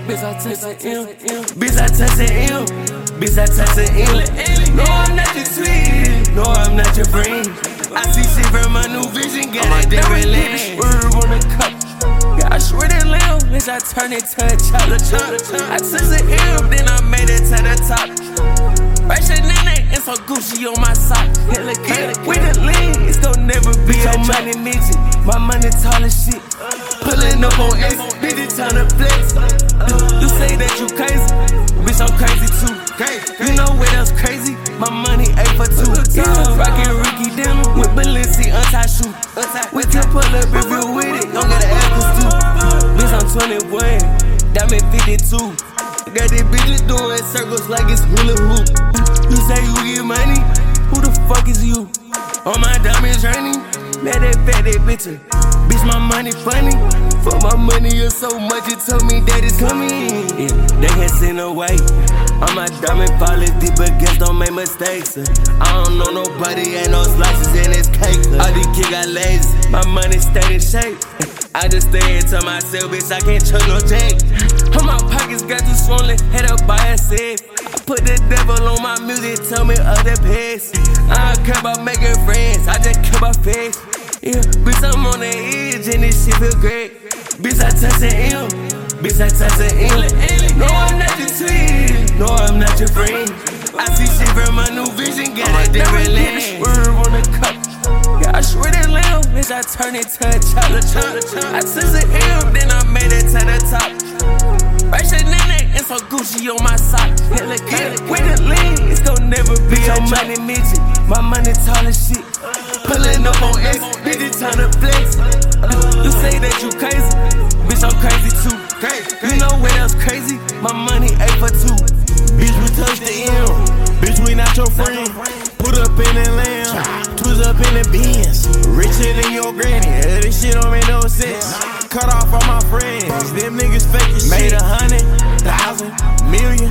Bitch, I touch the M. Bitch, I touch the M. Bitch, I touch the M. No, I'm not your sweet. No, I'm not your friend. I see shit from my new vision. Got a different lens. Word on the cup. Yeah, I swear that lamb. Bitch, I turn it to a chocolate chop. I touch the M, then I made it to the top. Right shit nene and so Gucci on my sock. Hella kid with the lean, it's gon' never be a money midget. My money tall as shit. Pullin' up on X, bitch, it's time to flex. You say that you crazy, bitch, I'm crazy too. You know what else crazy? My money A for 2. Yeah, rockin' Ricky Denim with Balenci untie shoe. We can pull up if you with it, don't get an F too. Bitch, I'm 21, diamond 52. Got these bitches doing circles like it's hula hoop. You say you get money, who the fuck is you? On my diamonds raining, man, that bitch. Bitch, my money funny. For my money or so much, it told me that it's coming. Yeah, they had sent away. On my diamond polish, deep against, don't make mistakes. I don't know nobody, ain't no slices in this cake. All these kids got lazy, my money stayed in shape. I just stay to myself, bitch, I can't trust no Jake. All my pockets got too swollen, head up by a safe. I put the devil on my music, tell me other pigs. I don't care about making friends, I just care about face. Yeah, bitch, I'm on the edge and this shit feel great. Bitch, I touch the M. Bitch, I touch the M. No, I'm not your sweet. No, I'm not your friend. I see shit from my new vision, got a different lens. Word on the cup. Yeah, I swear that lamb, bitch, I turn it to a chocolate chop. I touch the M, then I made it to the top. Right shit nene and so Gucci on my sock. Hella kid with the lean, it's gon' never be a money midget. My money tall as shit. Pullin' up on X, bitch, it's time to flex. You say that you crazy, bitch, I'm crazy too. You know what else crazy? My money A for 2. Bitch, we touch the M. Bitch, we not your friend. Put up in the lamb, twist up in the Benz. Richer than your granny, this shit don't make no sense. Cut off all my friends, them niggas fake as shit. Made 100,000, million,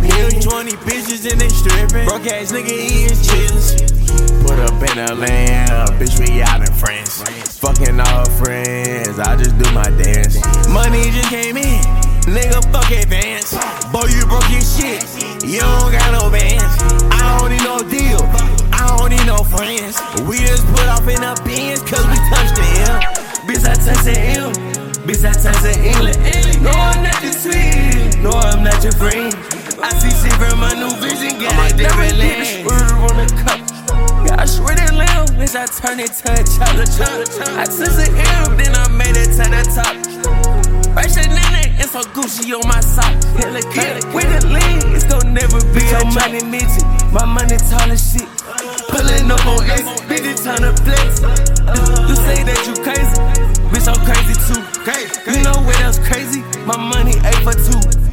20 bitches and they strippin'. Broke ass nigga eatin' chitlins. Put up in the lamb, bitch, we out in France. Fucking all friends, I just do my dance. Money just came in, nigga, fuck advance. Boy, you broke your shit, you don't got no bands. I don't need no deal, I don't need no friends. We just put off in the Benz, cause we touched the M. Bitch, I touch the M. Bitch, I touch the M. No, I'm not your sweet. No, I'm not your friend. I see shit from my new vision, got a different lens. Word on the cup. Yeah, I swear that lamb, bitch, I turn it to a chocolate chop. I touch the M, then I made it to the top. Right shit nene and so Gucci on my sock. Hella kid with the lean, it's gon' never be a money midget. My money tall as shit. Pullin' up on X, bitch, it's time to flex. You say that you crazy, bitch, I'm crazy too. You know what else crazy? My money A for 2.